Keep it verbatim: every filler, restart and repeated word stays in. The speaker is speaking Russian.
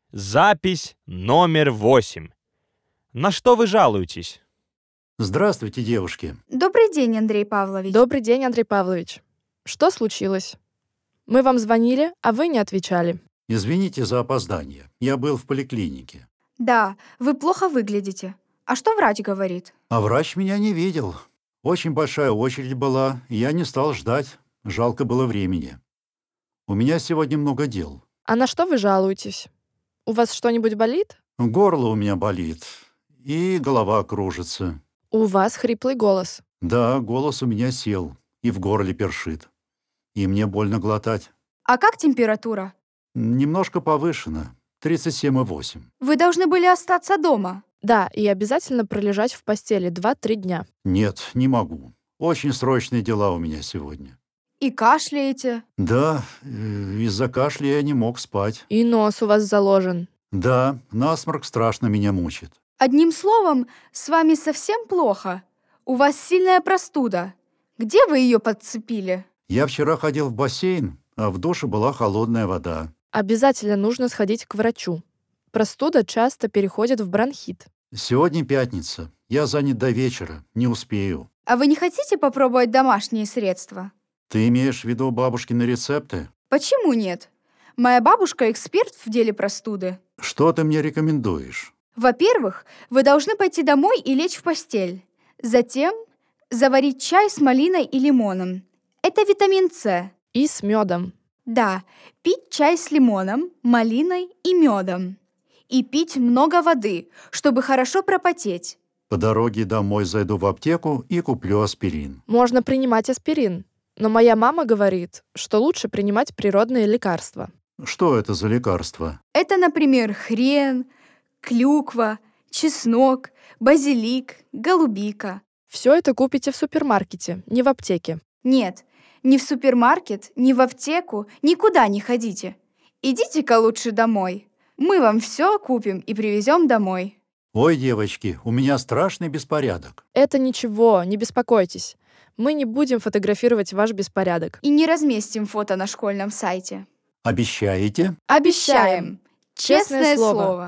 Запись номер восемь. На что вы жалуетесь? Здравствуйте, девушки. Добрый день, Андрей Павлович. Добрый день, Андрей Павлович. Что случилось? Мы вам звонили, а вы не отвечали. Извините за опоздание. Я был в поликлинике. Да, вы плохо выглядите. А что врач говорит? А врач меня не видел. Очень большая очередь была, и я не стал ждать. Жалко было времени. У меня сегодня много дел. А на что вы жалуетесь? У вас что-нибудь болит? Горло у меня болит, и голова кружится. У вас хриплый голос. Да, голос у меня сел, и в горле першит. И мне больно глотать. А как температура? Немножко повышено. тридцать семь и восемь. Вы должны были остаться дома. Да, и обязательно пролежать в постели два-три дня. Нет, не могу. Очень срочные дела у меня сегодня. И кашляете. Да, э, из-за кашля я не мог спать. И нос у вас заложен. Да, насморк страшно меня мучит. Одним словом, с вами совсем плохо. У вас сильная простуда. Где вы ее подцепили? Я вчера ходил в бассейн, а в душе была холодная вода. Обязательно нужно сходить к врачу. Простуда часто переходит в бронхит. Сегодня пятница. Я занят до вечера. Не успею. А вы не хотите попробовать домашние средства? Ты имеешь в виду бабушкины рецепты? Почему нет? Моя бабушка эксперт в деле простуды. Что ты мне рекомендуешь? Во-первых, вы должны пойти домой и лечь в постель. Затем заварить чай с малиной и лимоном. Это витамин С. И с медом. Да, пить чай с лимоном, малиной и медом. И пить много воды, чтобы хорошо пропотеть. По дороге домой зайду в аптеку и куплю аспирин. Можно принимать аспирин. Но моя мама говорит, что лучше принимать природные лекарства. Что это за лекарство? Это, например, хрен, клюква, чеснок, базилик, голубика. Все это купите в супермаркете, не в аптеке. Нет, ни в супермаркет, ни в аптеку, никуда не ходите. Идите-ка лучше домой. Мы вам все купим и привезем домой. Ой, девочки, у меня страшный беспорядок. Это ничего, не беспокойтесь. Мы не будем фотографировать ваш беспорядок. И не разместим фото на школьном сайте. Обещаете? Обещаем. Честное Честное слово. слово.